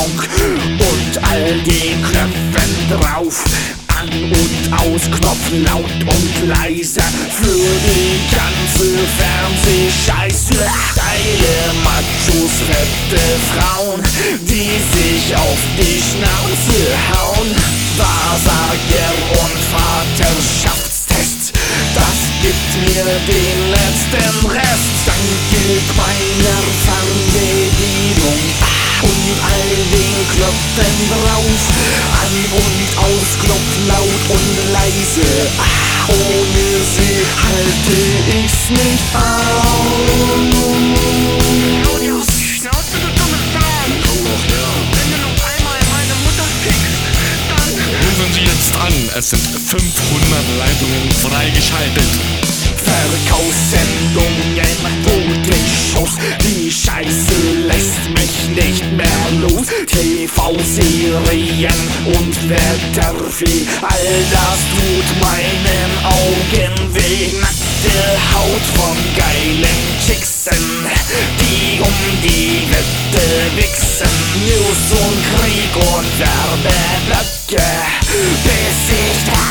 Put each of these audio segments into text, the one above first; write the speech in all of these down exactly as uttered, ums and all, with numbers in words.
Fernbedienung und all den Knöpfen drauf. An- und Ausknopf laut und leise für die ganze Fernsehscheiße. Geile Machos, fette Frauen, die sich auf die Schnauze hauen. Wahrsager und Vaterschaftstest, das gibt mir den letzten Rest. Dank meiner Fernbedienung und all den Knöpfen drauf. An- und Ausknopf laut und leise, ohne sie halte ich's nicht aus. Claudius, Schnauze, du dumme Sau! Komm doch her. Wenn du noch einmal meine Mutter fickst, dann... Rufen Sie jetzt an, es sind fünfhundert Leitungen freigeschaltet. Verkaufssendungen, Shows, die Scheiße lässt mich nicht mehr los. T V-Serien und Wetterfee, all das tut meinen Augen weh. Nackte Haut von geilen Chicksen, die um die Wette wichsen. News und Krieg und Werbeblöcke, bis ich da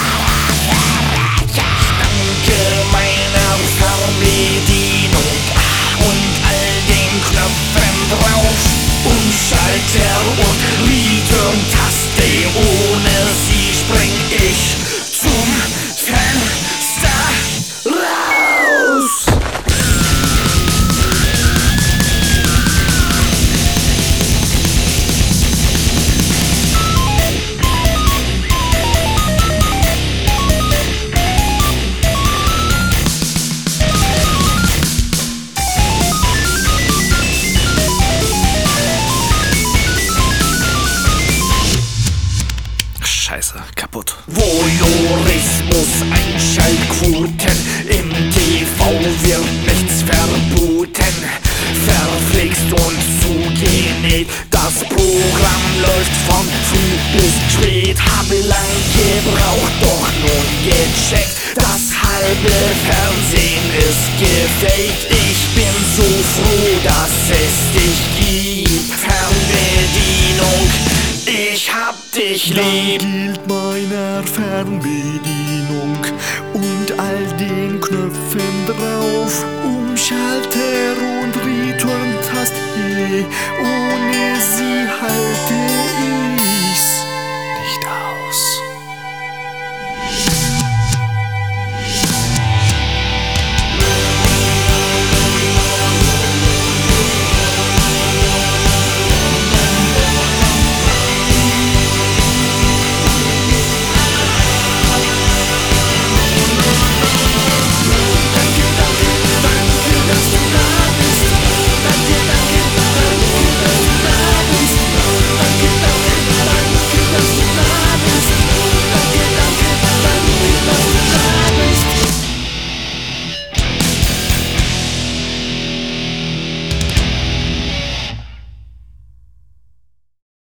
meiner Fernbedienung und all den Knöpfen drauf. Umschalter und Return-Taste, ohne sie spring ich zum Fenster raus. Scheiße, kaputt. Voyeurismus, Einschaltquoten, im T V wird nichts verboten. Verflixt und zugenäht, das Programm läuft von früh bis spät. Habe lang gebraucht, doch nun gecheckt, das halbe Fernsehen ist gefaked. Ich bin so froh, dass es dich gibt, Fernbedienung, ich hab dich lieb. Gilt meiner Fernbedienung und all den Knöpfen drauf. Umschalter und Return-Taste,